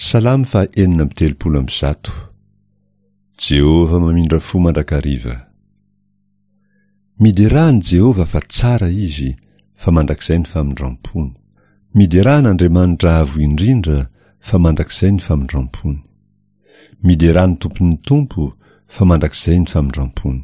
Salamy fa 4:30. Jehova mamindra fo mandrakariva. Miderahany Jehova fa tsara izy, fa mandrakizay ny famindram-pony. Mideran'Andriamanitra avo indrindra, fa mandrakizay ny famindram-pony. Miderany tompon'ny tompo, fa mandrakizay ny famindram-pony.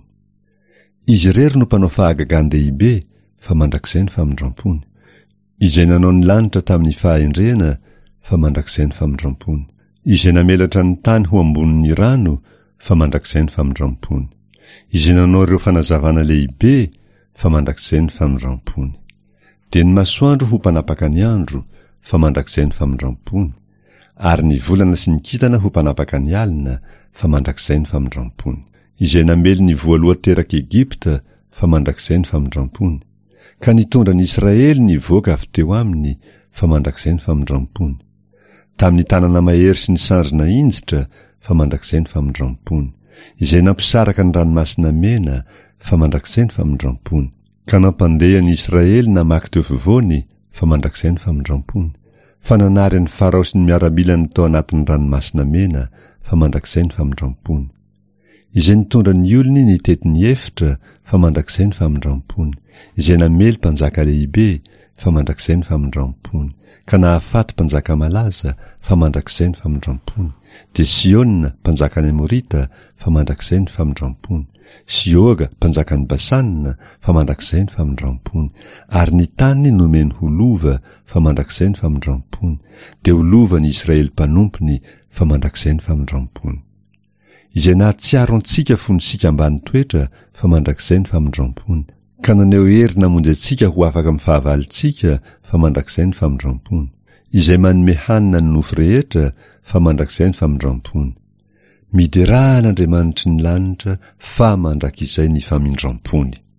Izy rery no mpanao fahagagan-dehibe, fa mandrakizay ny famindram-pony. Izay nanao ny lanitra tamin'ny fahendrena, fa mandrakizay ny famindram-pony. Izay namelatra ny tany ho ambonin'ny rano, fa mandrakizay ny famindram-pony. Izay nanao ireo fanazavana lehibe, fa mandrakizay ny famindram-pony. De ny masoandro ho mpanapaka ny andro, fa mandrakizay ny famindram-pony. Ary ny volana sy ny kintana ho mpanapaka ny alina, fa mandrakizay ny famindram-pony. Izay namely ny voaloha teraka Egipta, fa mandrakizay ny famindram-pony. Ka nitondra ny Israely ny voaka avy teo aminy, fa mandrakizay ny famindram-pony. Tamin'ny tanana mahery sy ny sandrina injitra, fa mandrakizay ny famindram-pony. Izay nampisaraka ny ranomasina mena, fa mandrakizay ny famindram-pony. Ka nampandeha ny Israely namaky teo afovoany, fa mandrakizay ny famindram-pony. Fa nanary ny Farao sy ny miaramilany tao anatin'ny ranomasina mena, fa mandrakizay ny famindram-pony. Izay nitondra ny olony ny tetiny efitra, fa mandrakizay ny famindram-pony. Izay namely mpanjaka lehibe, fa mandrakizay ny famindram-pony. Ka nahafaty mpanjaka malaza, fa mandrakizay ny famindram-pony. De Siona, mpanjaka ny Amorita, fa mandrakizay ny famindram-pony. Sioga, mpanjaka ny Basanina, fa mandrakizay ny famindram-pony. Ary ny tany nomeny ho lova, fa mandrakizay ny famindram-pony. De ho lova ny Israely mpanompony, fa mandrakizay ny famindram-pony. Izay nahatsiaro antsika fonosika ambany toetra, fa mandrakizay ny famindram-pony. Ka naneo hery namonjy antsika ho afaka amin'ny fahavalitsika, fa mandrakizay ny famindram-pony. Izay manome hanina ny nofo rehetra, fa mandrakizay ny famindram-pony. Miderahana Andriamanitry ny lanitra, fa mandrakizay ny famindram-pony.